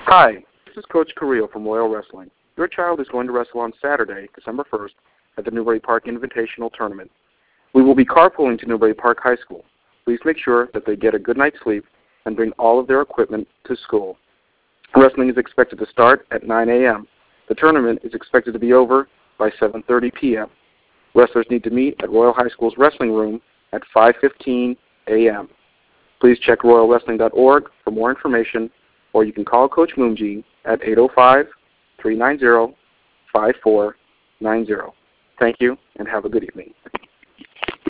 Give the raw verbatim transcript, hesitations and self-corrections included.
Hi, this is Coach Carrillo from Royal Wrestling. Your child is going to wrestle on Saturday, December first, at the Newbury Park Invitational Tournament. We will be carpooling to Newbury Park High School. Please make sure that they get a good night's sleep and bring all of their equipment to school. Wrestling is expected to start at nine a m The tournament is expected to be over by seven thirty p m Wrestlers need to meet at Royal High School's wrestling room at five fifteen a m Please check royal wrestling dot org for more information, or you can call Coach Moomji at eight oh five, three nine zero, five four nine zero. Thank you, and have a good evening.